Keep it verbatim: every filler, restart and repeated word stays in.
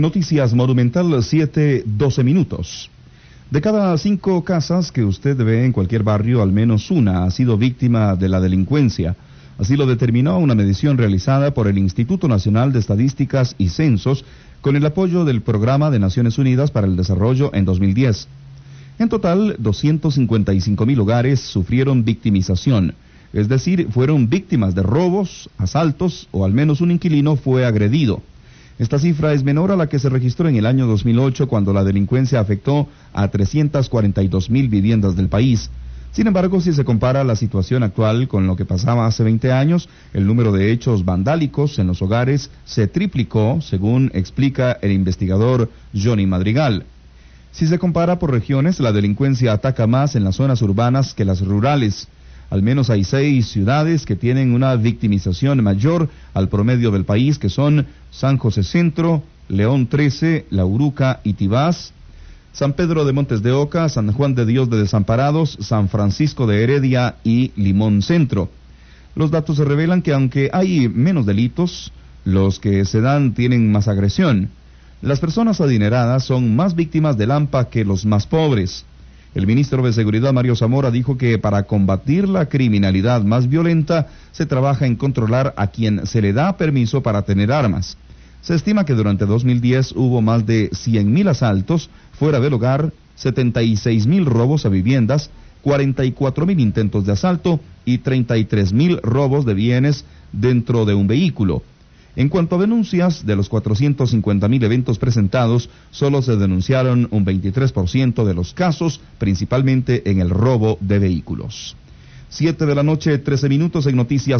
Noticias Monumental, siete doce minutos. De cada cinco casas que usted ve en cualquier barrio, al menos una ha sido víctima de la delincuencia. Así lo determinó una medición realizada por el Instituto Nacional de Estadísticas y Censos con el apoyo del Programa de Naciones Unidas para el Desarrollo en dos mil diez. En total, doscientos cincuenta y cinco mil hogares sufrieron victimización, es decir, fueron víctimas de robos, asaltos o al menos un inquilino fue agredido. Esta cifra es menor a la que se registró en el año dos mil ocho, cuando la delincuencia afectó a trescientas cuarenta y dos mil viviendas del país. Sin embargo, si se compara la situación actual con lo que pasaba hace veinte años, el número de hechos vandálicos en los hogares se triplicó, según explica el investigador Johnny Madrigal. Si se compara por regiones, la delincuencia ataca más en las zonas urbanas que las rurales. Al menos hay seis ciudades que tienen una victimización mayor al promedio del país, que son San José Centro, León trece, La Uruca y Tibás, San Pedro de Montes de Oca, San Juan de Dios de Desamparados, San Francisco de Heredia y Limón Centro. Los datos se revelan que aunque hay menos delitos, los que se dan tienen más agresión. Las personas adineradas son más víctimas del AMPA que los más pobres. El ministro de Seguridad, Mario Zamora, dijo que para combatir la criminalidad más violenta se trabaja en controlar a quien se le da permiso para tener armas. Se estima que durante dos mil diez hubo más de cien mil asaltos fuera del hogar, setenta y seis mil robos a viviendas, cuarenta y cuatro mil intentos de asalto y treinta y tres mil robos de bienes dentro de un vehículo. En cuanto a denuncias, de los cuatrocientos cincuenta mil eventos presentados, solo se denunciaron un veintitrés por ciento de los casos, principalmente en el robo de vehículos. Siete de la noche, trece minutos en Noticias